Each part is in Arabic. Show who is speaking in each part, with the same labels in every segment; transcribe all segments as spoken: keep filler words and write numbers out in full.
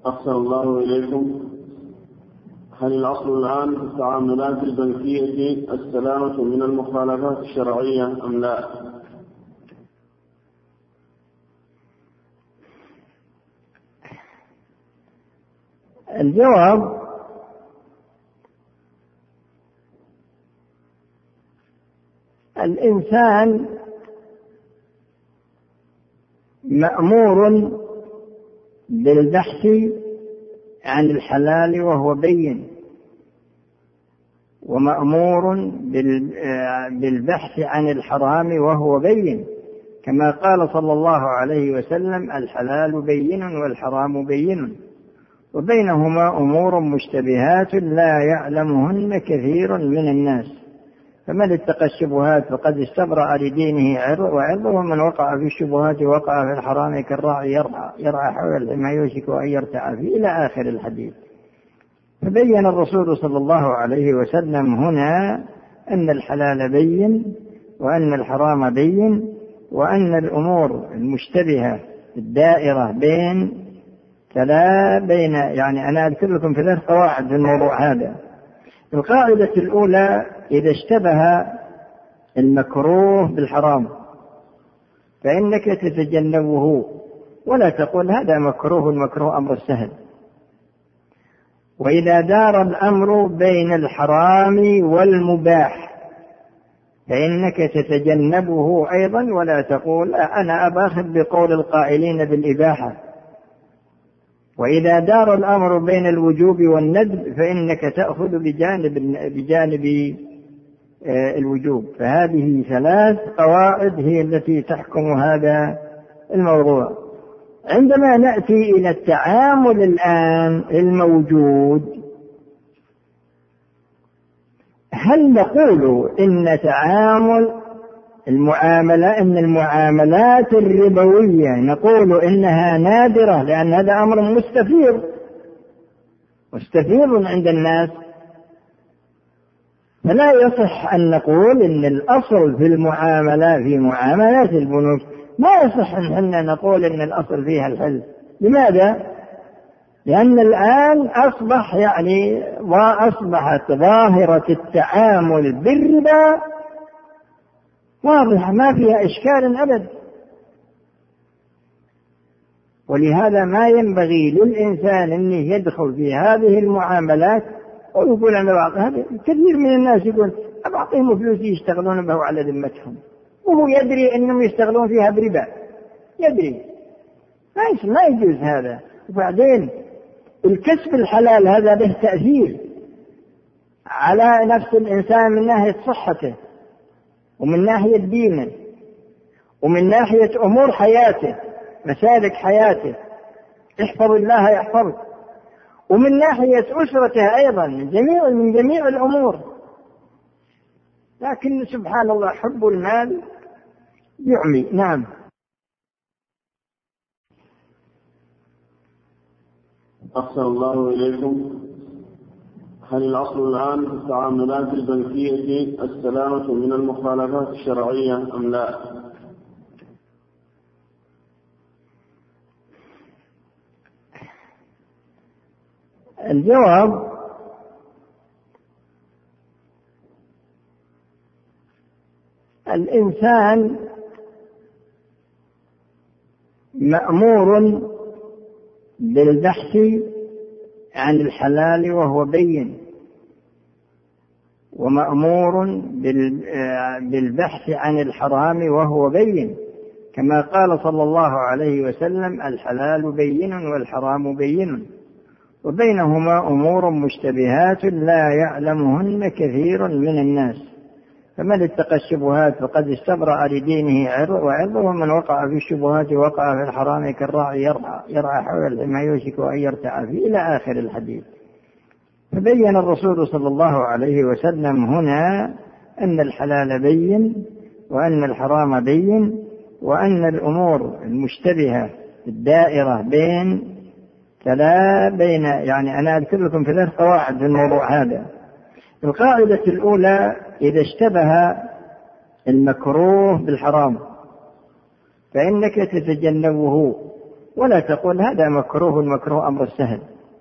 Speaker 1: أحسن الله إليكم. هل الأصل الآن في التعاملات البنكية السلامة من المخالفات الشرعية أم لا؟
Speaker 2: الجواب: الإنسان مأمور بالبحث عن الحلال وهو بين، ومأمور بالبحث عن الحرام وهو بين، كما قال صلى الله عليه وسلم: الحلال بين والحرام بين، وبينهما أمور مشتبهات لا يعلمهن كثير من الناس، فمن اتقى الشبهات فقد استبرأ لدينه وعرضه، ومن وقع في الشبهات وقع في الحرام كالراعي يرعى, يرعى حول الحمى يوشك أن يرتع فيه، إلى آخر الحديث. فبين الرسول صلى الله عليه وسلم هنا أن الحلال بين، وأن الحرام بين، وأن الأمور المشتبهة الدائرة بين فلا بين. يعني أنا أذكر لكم ثلاث قواعد في الموضوع هذا. القاعدة الأولى: إذا اشتبه المكروه بالحرام فإنك تتجنبه، ولا تقول هذا مكروه، المكروه أمر سهل. وإذا دار الأمر بين الحرام والمباح فإنك تتجنبه أيضا، ولا تقول أنا أباخذ بقول القائلين بالإباحة. وإذا دار الأمر بين الوجوب والندب فإنك تأخذ بجانب بجانب الوجوب. فهذه ثلاث قواعد هي التي تحكم هذا الموضوع. عندما نأتي إلى التعامل الآن الموجود، هل نقول إن تعامل المعاملة إن المعاملات الربوية نقول إنها نادرة لأن هذا أمر مستفيض مستفيض عند الناس؟ فلا يصح أن نقول إن الأصل في المعاملة في معاملات البنوك، ما يصح أن نقول إن الأصل فيها الحل. لماذا؟ لأن الآن أصبح يعني وأصبحت ظاهرة التعامل بالربا واضحة، ما فيها إشكال أبدا. ولهذا ما ينبغي للإنسان أن يدخل في هذه المعاملات ويقول أنا بعض. كثير من الناس يقول أبعطيهم فلوس يشتغلون به على ذمتهم، وهو يدري أنهم يشتغلون فيها بربا، يدري. ما يجوز هذا. وبعدين الكسب الحلال هذا له تأثير على نفس الإنسان من ناحية صحته، ومن ناحية دينه، ومن ناحية أمور حياته، مسالك حياته، احفظ الله يحفظك، ومن ناحية أسرته أيضا، من جميع من جميع الأمور. لكن سبحان الله حب المال يعمي. نعم.
Speaker 1: أحسن الله إليكم. هل الأصل الآن في التعاملات البنكية السلامة من المخالفات الشرعية أم لا؟
Speaker 2: الجواب: الإنسان مأمور بالبحث عن الحلال وهو بين، ومأمور بالبحث عن الحرام وهو بين، كما قال صلى الله عليه وسلم: الحلال بين والحرام بين، وبينهما أمور مشتبهات لا يعلمهن كثير من الناس، فمن اتقى الشبهات فقد استبرأ لدينه وعرضه، ومن وقع في الشبهات وقع في الحرام كالراعي يرعى, يرعى حول الحمى يوشك أن يرتع فيه، إلى آخر الحديث. فبين الرسول صلى الله عليه وسلم هنا أن الحلال بين، وأن الحرام بين، وأن الأمور المشتبهة الدائرة بين فلا بين. يعني أنا أذكر لكم ثلاث قواعد في الموضوع هذا. القاعدة الأولى: إذا اشتبه المكروه بالحرام فإنك تتجنبه، ولا تقول هذا مكروه، المكروه أمر السهل.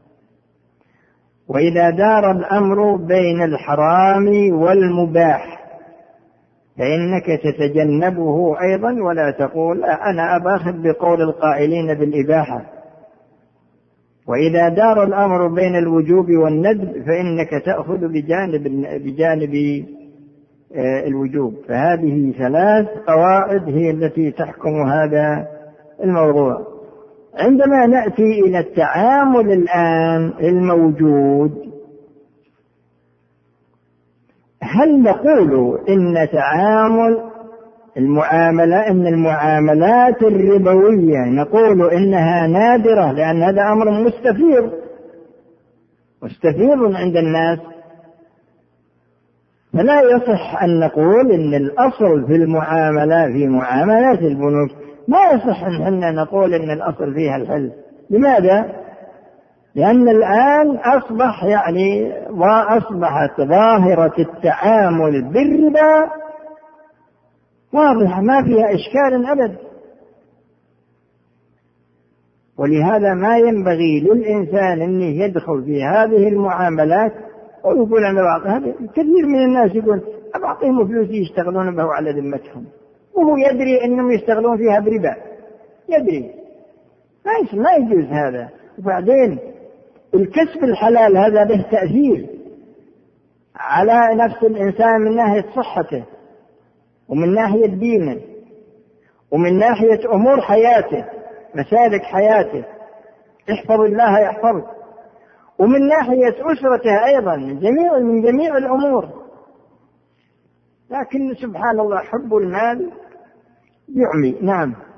Speaker 2: وإذا دار الأمر بين الحرام والمباح فإنك تتجنبه أيضا، ولا تقول أنا أباخذ بقول القائلين بالإباحة. وإذا دار الأمر بين الوجوب والندب فإنك تأخذ بجانب بجانب الوجوب. فهذه ثلاث قواعد هي التي تحكم هذا الموضوع. عندما نأتي إلى التعامل الآن الموجود، هل نقول إن تعامل المعاملة إن المعاملات الربوية نقول إنها نادرة لأن هذا أمر مستفيض مستفيض عند الناس؟ فلا يصح أن نقول إن الأصل في المعاملة في معاملات البنوك، ما يصح أن نقول إن الأصل فيها الحل. لماذا؟ لأن الآن أصبح يعني وأصبحت ظاهرة التعامل بالربا واضحة ما فيها إشكال أبدا. ولهذا ما ينبغي للإنسان أن يدخل في هذه المعاملات ويقول أنا بعطيها. كثير من الناس يقول أبعطيهم فلوس يشتغلون به على ذمتهم، وهو يدري أنهم يشتغلون فيها بربا، يدري ما يجوز هذا. وبعدين الكسب الحلال هذا له تأثير على نفس الإنسان من ناحية صحته ومن ناحية دينه ومن ناحية أمور حياته مسالك حياته، احفظ الله يحفظك، ومن ناحية أسرته أيضا جميع من جميع الأمور. لكن سبحان الله حب المال يعمي. نعم.